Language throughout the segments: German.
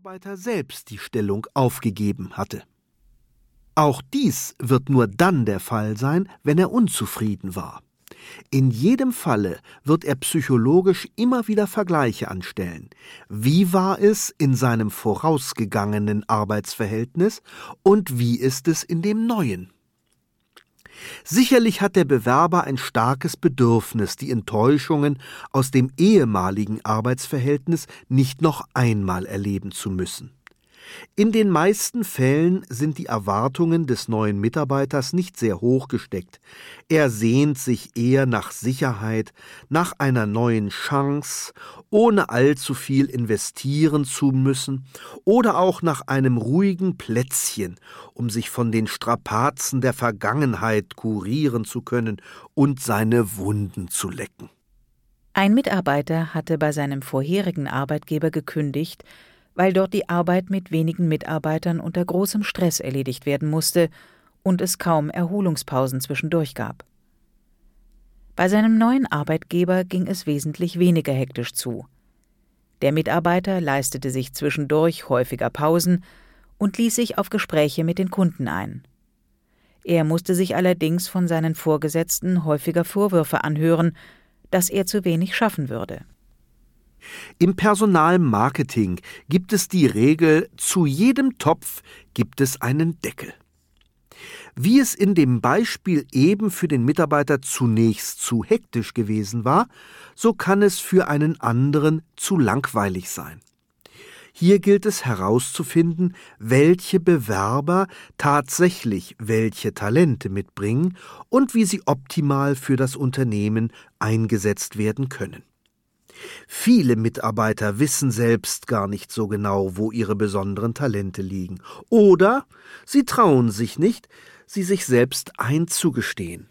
Mitarbeiter selbst die Stellung aufgegeben hatte. Auch dies wird nur dann der Fall sein, wenn er unzufrieden war. In jedem Falle wird er psychologisch immer wieder Vergleiche anstellen. Wie war es in seinem vorausgegangenen Arbeitsverhältnis und wie ist es in dem neuen? Sicherlich hat der Bewerber ein starkes Bedürfnis, die Enttäuschungen aus dem ehemaligen Arbeitsverhältnis nicht noch einmal erleben zu müssen. In den meisten Fällen sind die Erwartungen des neuen Mitarbeiters nicht sehr hoch gesteckt. Er sehnt sich eher nach Sicherheit, nach einer neuen Chance, ohne allzu viel investieren zu müssen, oder auch nach einem ruhigen Plätzchen, um sich von den Strapazen der Vergangenheit kurieren zu können und seine Wunden zu lecken. Ein Mitarbeiter hatte bei seinem vorherigen Arbeitgeber gekündigt, weil dort die Arbeit mit wenigen Mitarbeitern unter großem Stress erledigt werden musste und es kaum Erholungspausen zwischendurch gab. Bei seinem neuen Arbeitgeber ging es wesentlich weniger hektisch zu. Der Mitarbeiter leistete sich zwischendurch häufiger Pausen und ließ sich auf Gespräche mit den Kunden ein. Er musste sich allerdings von seinen Vorgesetzten häufiger Vorwürfe anhören, dass er zu wenig schaffen würde. Im Personalmarketing gibt es die Regel, zu jedem Topf gibt es einen Deckel. Wie es in dem Beispiel eben für den Mitarbeiter zunächst zu hektisch gewesen war, so kann es für einen anderen zu langweilig sein. Hier gilt es herauszufinden, welche Bewerber tatsächlich welche Talente mitbringen und wie sie optimal für das Unternehmen eingesetzt werden können. Viele Mitarbeiter wissen selbst gar nicht so genau, wo ihre besonderen Talente liegen. Oder sie trauen sich nicht, sie sich selbst einzugestehen.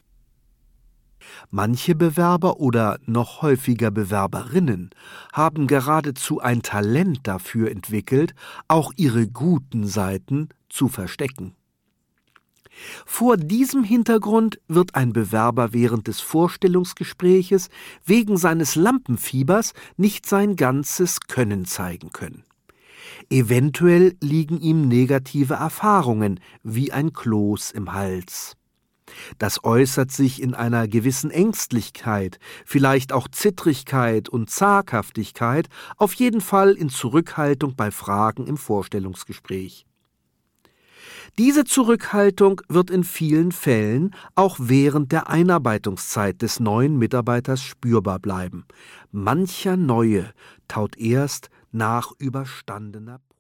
Manche Bewerber oder noch häufiger Bewerberinnen haben geradezu ein Talent dafür entwickelt, auch ihre guten Seiten zu verstecken. Vor diesem Hintergrund wird ein Bewerber während des Vorstellungsgespräches wegen seines Lampenfiebers nicht sein ganzes Können zeigen können. Eventuell liegen ihm negative Erfahrungen wie ein Kloß im Hals. Das äußert sich in einer gewissen Ängstlichkeit, vielleicht auch Zittrigkeit und Zaghaftigkeit, auf jeden Fall in Zurückhaltung bei Fragen im Vorstellungsgespräch. Diese Zurückhaltung wird in vielen Fällen auch während der Einarbeitungszeit des neuen Mitarbeiters spürbar bleiben. Mancher Neue taut erst nach überstandener